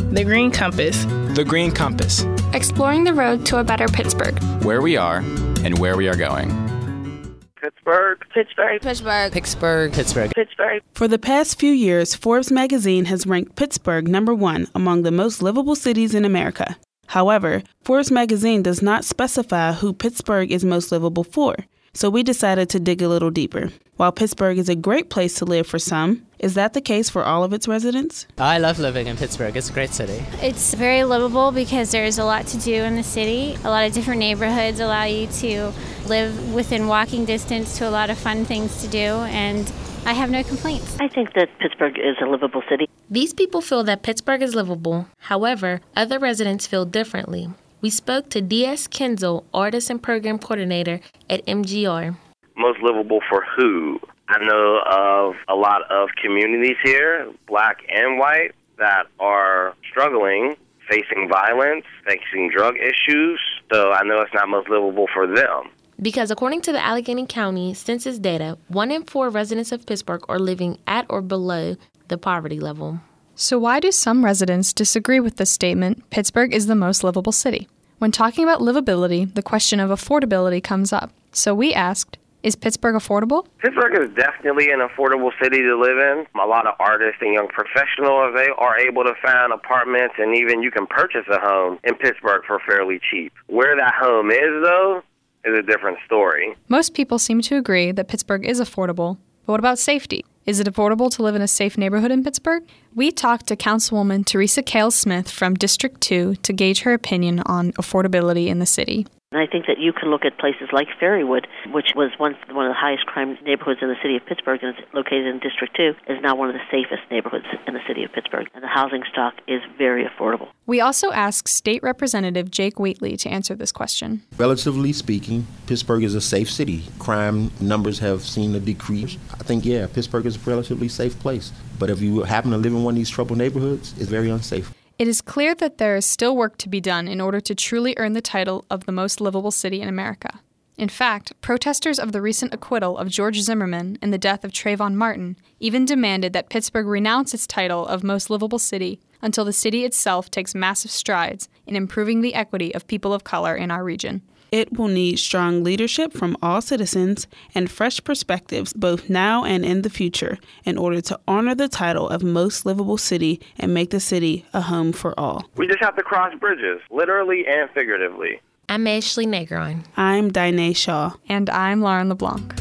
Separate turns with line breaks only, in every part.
The Green Compass.
The Green Compass.
Exploring the road to a better Pittsburgh.
Where we are and where we are going.
Pittsburgh. Pittsburgh.
Pittsburgh.
Pittsburgh. Pittsburgh.
Pittsburgh.
For the past few years, Forbes magazine has ranked Pittsburgh number 1 among the most livable cities in America. However, Forbes magazine does not specify who Pittsburgh is most livable for, so we decided to dig a little deeper. While Pittsburgh is a great place to live for some, is that the case for all of its residents?
I love living in Pittsburgh. It's a great city.
It's very livable because there's a lot to do in the city. A lot of different neighborhoods allow you to live within walking distance to a lot of fun things to do, and I have no complaints.
I think that Pittsburgh is a livable city.
These people feel that Pittsburgh is livable. However, other residents feel differently. We spoke to D.S. Kinzel, Artist and Program Coordinator at MGR.
Most livable for who? I know of a lot of communities here, black and white, that are struggling, facing violence, facing drug issues. So I know it's not most livable for them.
Because according to the Allegheny County census data, 1 in 4 residents of Pittsburgh are living at or below the poverty level.
So why do some residents disagree with this statement, Pittsburgh is the most livable city? When talking about livability, the question of affordability comes up. So we asked, is Pittsburgh affordable?
Pittsburgh is definitely an affordable city to live in. A lot of artists and young professionals, they are able to find apartments, and even you can purchase a home in Pittsburgh for fairly cheap. Where that home is, though, is a different story.
Most people seem to agree that Pittsburgh is affordable, but what about safety? Is it affordable to live in a safe neighborhood in Pittsburgh? We talked to Councilwoman Teresa Cale-Smith from District 2 to gauge her opinion on affordability in the city.
And I think that you can look at places like Ferrywood, which was once one of the highest crime neighborhoods in the city of Pittsburgh and is located in District 2, is now one of the safest neighborhoods in the city of Pittsburgh. And the housing stock is very affordable.
We also asked State Representative Jake Wheatley to answer this question.
Relatively speaking, Pittsburgh is a safe city. Crime numbers have seen a decrease. I think, Pittsburgh is a relatively safe place. But if you happen to live in one of these troubled neighborhoods, it's very unsafe.
It is clear that there is still work to be done in order to truly earn the title of the most livable city in America. In fact, protesters of the recent acquittal of George Zimmerman and the death of Trayvon Martin even demanded that Pittsburgh renounce its title of most livable city until the city itself takes massive strides in improving the equity of people of color in our region.
It will need strong leadership from all citizens and fresh perspectives both now and in the future in order to honor the title of most livable city and make the city a home for all.
We just have to cross bridges, literally and figuratively.
I'm Ashley Negron.
I'm Dinah Shaw.
And I'm Lauren LeBlanc.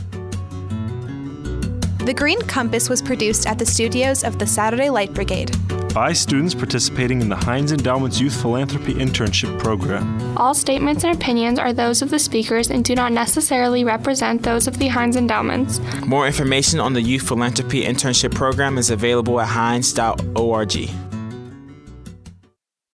The Green Compass was produced at the studios of the Saturday Light Brigade
by students participating in the Heinz Endowment's Youth Philanthropy Internship Program.
All statements and opinions are those of the speakers and do not necessarily represent those of the Heinz Endowments.
More information on the Youth Philanthropy Internship Program is available at heinz.org.